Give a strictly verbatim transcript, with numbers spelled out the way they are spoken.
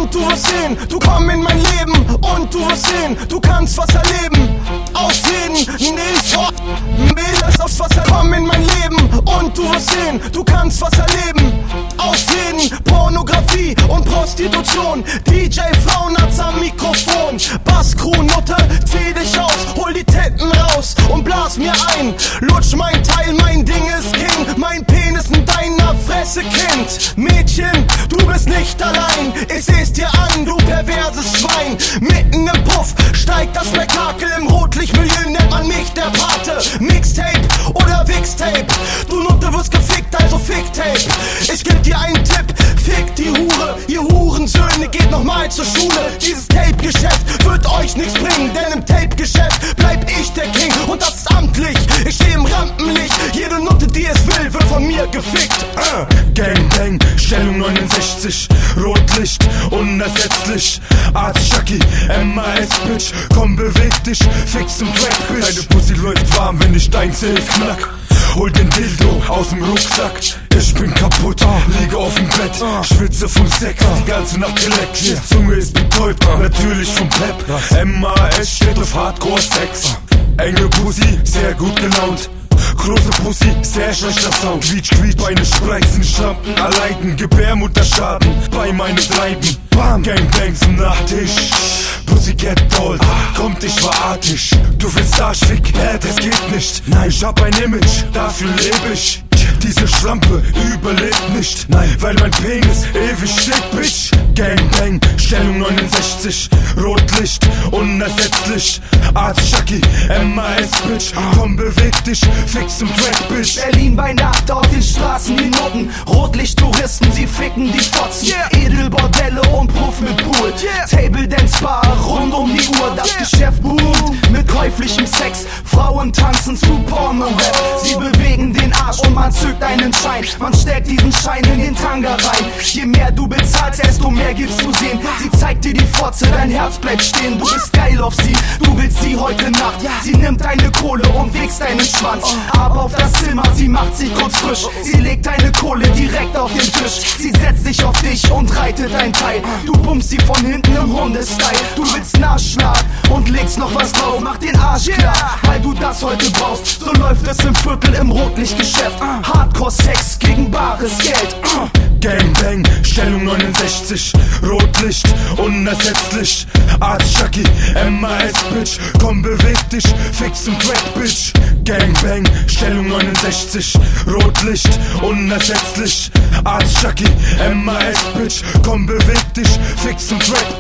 und du wirst sehen, du komm in mein Leben und du wirst sehen, du kannst was erleben. Auf jeden, nee, vor, Mädels aufs Wasser, komm in mein Leben und du wirst sehen, du kannst was erleben. Auf jeden, Pornografie und Prostitution, D J Frauenarzt am Mikrofon, Basscrew, Nutte, zieh dich aus, hol die Titten raus und blas mir ein. Lutsch mein Teil, mein Ding ist King, mein Penis in deiner Fresse, Kind. Mädchen, du bist nicht allein, ich seh's dir an, du perverses Schwein. Mitten im Puff steigt das Spektakel, im Rotlichtmilieu nennt man mich der Pate. Mixtape oder Wixtape, du Nutte wirst gefickt, also Ficktape. Ich geb dir einen Tipp, fick die Hure, ihr Hurensöhne, geht nochmal zur Schule. Dieses Tape-Geschäft wird euch nichts bringen, denn im Tape-Geschäft bleib ich der King und das ist amtlich. Ich steh im Rampenlicht, jede Nutte, die es will, wird von mir gefickt. uh. Gangbang, Stellung neunundsechzig, Rotlicht, unersetzlich. Arzt Chucky, M A S Bitch, komm beweg dich, fix zum Track, Bitch. Deine Pussy läuft warm, wenn ich dein Safe knack. Hol den Dildo aus dem Rucksack. Ich bin kaputt, liege auf dem Bett, schwitze vom Sex, die ganze Nacht geleckt. Die Zunge ist betäubt, natürlich vom Pep. M A S steht auf Hardcore-Sex. Enge Pussy, sehr gut gelaunt. Große Pussy, sehr schlechter Sound. Quietsch, quietsch, Beine spreizen, Schlampen erleiden, Gebärmutterschaden bei meinem Treiben. Bam, Gangbang zum Nachtisch. Pussycat Doll, kommt, ich war artig. Du willst Arschfick, hä, das geht nicht. Nein, ich hab ein Image, dafür lebe ich. Diese Schlampe überlebt nicht, nein, weil mein Penis ewig steht, Bitch. Gangbang, Stellung neunundsechzig, Rotlicht, unersetzlich. Arzt Chucky, M A S Bitch, komm beweg dich, fix zum Track, Bitch. Berlin bei Nacht auf den Straßen, die Nutten, Rotlicht-Touristen, sie ficken die Fotzen. Yeah. Edelbordelle und Puff mit Pool, yeah. Table Dance Bar rund um die Uhr, das yeah. Geschäft boomt mit käuflichem Sex. Frauen tanzen zu Porno-Rap, sie bewegen den Arsch und man zückt einen Schein. Man steckt diesen Schein in den Tanga rein. Je mehr du bezahlst, desto mehr gibst du sehen. Sie zeigt dir die Fotze, dein Herz bleibt stehen. Du bist geil auf sie, du willst sie heute Nacht. Sie nimmt deine Kohle und wächst deinen Schwanz. Aber auf das Zimmer, sie macht sich kurz frisch. Sie legt deine Kohle direkt auf den Tisch. Sie setzt sich auf dich und reitet ein Teil. Du pumpst sie von hinten im Hundestyle. Du willst Nachschlag und legst noch was drauf. Mach den Arsch klar, weil du das heute brauchst. So läuft es im Viertel im Rotlichtgeschäft. Hardcore-Sex gegen bares Geld. Gangbang, Stellung neunundsechzig, Rotlicht, unersetzlich. Arzt Chucky, M A S Bitch, komm beweg dich, fix zum Track, Bitch. Gangbang, Stellung neunundsechzig, Rotlicht, unersetzlich. Arzt Chucky, M A S Bitch, komm beweg dich, fix zum Track,